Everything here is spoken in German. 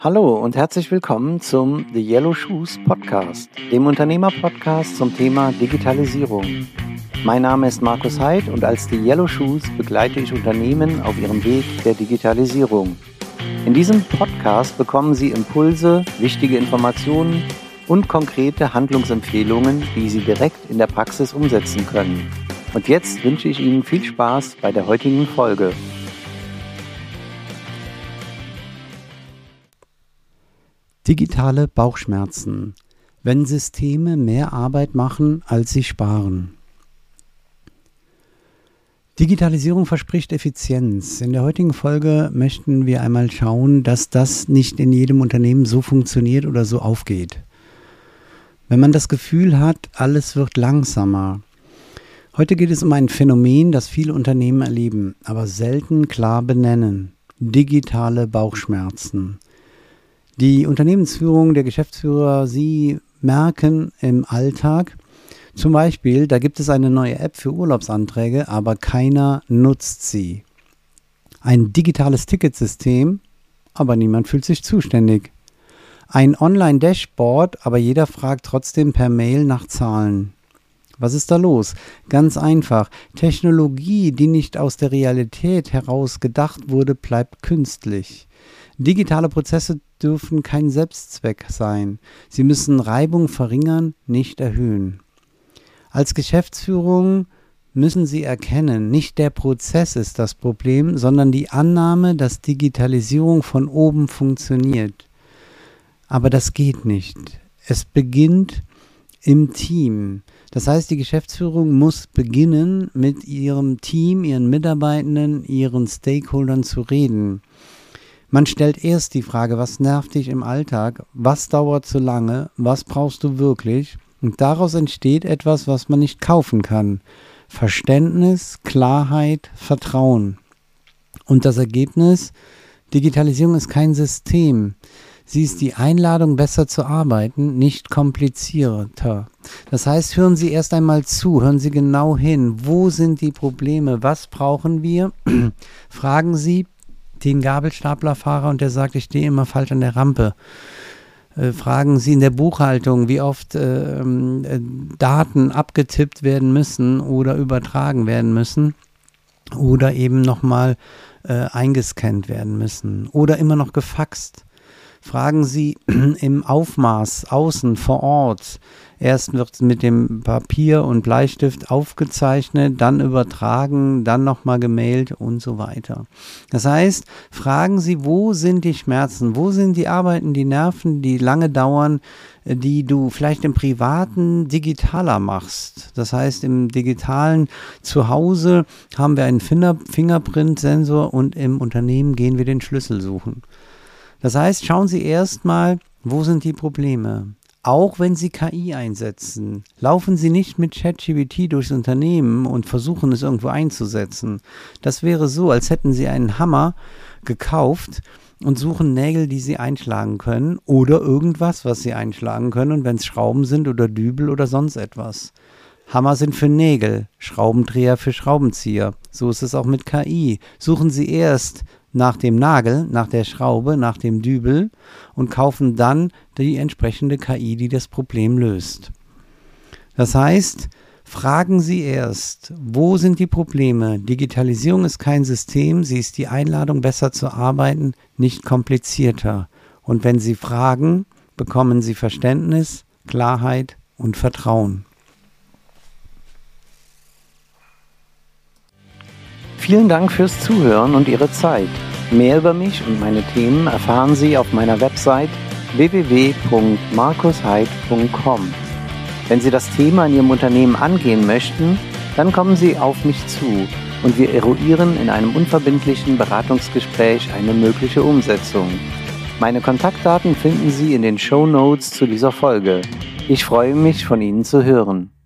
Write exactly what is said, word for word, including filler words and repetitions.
Hallo und herzlich willkommen zum The Yellow Shoes Podcast, dem Unternehmer-Podcast zum Thema Digitalisierung. Mein Name ist Markus Heid und als The Yellow Shoes begleite ich Unternehmen auf ihrem Weg der Digitalisierung. In diesem Podcast bekommen Sie Impulse, wichtige Informationen und konkrete Handlungsempfehlungen, die Sie direkt in der Praxis umsetzen können. Und jetzt wünsche ich Ihnen viel Spaß bei der heutigen Folge. Digitale Bauchschmerzen, wenn Systeme mehr Arbeit machen, als sie sparen. Digitalisierung verspricht Effizienz. In der heutigen Folge möchten wir einmal schauen, dass das nicht in jedem Unternehmen so funktioniert oder so aufgeht. Wenn man das Gefühl hat, alles wird langsamer. Heute geht es um ein Phänomen, das viele Unternehmen erleben, aber selten klar benennen. Digitale Bauchschmerzen. Die Unternehmensführung, der Geschäftsführer, sie merken im Alltag, zum Beispiel, da gibt es eine neue App für Urlaubsanträge, aber keiner nutzt sie. Ein digitales Ticketsystem, aber niemand fühlt sich zuständig. Ein Online-Dashboard, aber jeder fragt trotzdem per Mail nach Zahlen. Was ist da los? Ganz einfach. Technologie, die nicht aus der Realität heraus gedacht wurde, bleibt künstlich. Digitale Prozesse dürfen kein Selbstzweck sein. Sie müssen Reibung verringern, nicht erhöhen. Als Geschäftsführung müssen Sie erkennen, nicht der Prozess ist das Problem, sondern die Annahme, dass Digitalisierung von oben funktioniert. Aber das geht nicht. Es beginnt im Team. Das heißt, die Geschäftsführung muss beginnen, mit ihrem Team, ihren Mitarbeitenden, ihren Stakeholdern zu reden. Man stellt erst die Frage, was nervt dich im Alltag, was dauert zu lange, was brauchst du wirklich? Und daraus entsteht etwas, was man nicht kaufen kann. Verständnis, Klarheit, Vertrauen. Und das Ergebnis? Digitalisierung ist kein System. Sie ist die Einladung, besser zu arbeiten, nicht komplizierter. Das heißt, hören Sie erst einmal zu, hören Sie genau hin. Wo sind die Probleme? Was brauchen wir? Fragen Sie den Gabelstaplerfahrer und der sagt, ich stehe immer falsch an der Rampe. Äh, fragen Sie in der Buchhaltung, wie oft äh, äh, Daten abgetippt werden müssen oder übertragen werden müssen oder eben nochmal äh, eingescannt werden müssen oder immer noch gefaxt. Fragen Sie im Aufmaß, außen, vor Ort. Erst wird mit dem Papier und Bleistift aufgezeichnet, dann übertragen, dann nochmal gemailt und so weiter. Das heißt, fragen Sie, wo sind die Schmerzen, wo sind die Arbeiten, die Nerven, die lange dauern, die du vielleicht im Privaten digitaler machst. Das heißt, im digitalen Zuhause haben wir einen Finger- Fingerprint-Sensor und im Unternehmen gehen wir den Schlüssel suchen. Das heißt, schauen Sie erstmal, wo sind die Probleme? Auch wenn Sie K I einsetzen, laufen Sie nicht mit ChatGPT durchs Unternehmen und versuchen es irgendwo einzusetzen. Das wäre so, als hätten Sie einen Hammer gekauft und suchen Nägel, die Sie einschlagen können oder irgendwas, was Sie einschlagen können, und wenn es Schrauben sind oder Dübel oder sonst etwas. Hammer sind für Nägel, Schraubendreher für Schraubenzieher. So ist es auch mit K I. Suchen Sie erst nach dem Nagel, nach der Schraube, nach dem Dübel und kaufen dann die entsprechende K I, die das Problem löst. Das heißt, fragen Sie erst, wo sind die Probleme? Digitalisierung ist kein System, sie ist die Einladung, besser zu arbeiten, nicht komplizierter. Und wenn Sie fragen, bekommen Sie Verständnis, Klarheit und Vertrauen. Vielen Dank fürs Zuhören und Ihre Zeit. Mehr über mich und meine Themen erfahren Sie auf meiner Website w w w punkt markus heid punkt com. Wenn Sie das Thema in Ihrem Unternehmen angehen möchten, dann kommen Sie auf mich zu und wir eruieren in einem unverbindlichen Beratungsgespräch eine mögliche Umsetzung. Meine Kontaktdaten finden Sie in den Shownotes zu dieser Folge. Ich freue mich, von Ihnen zu hören.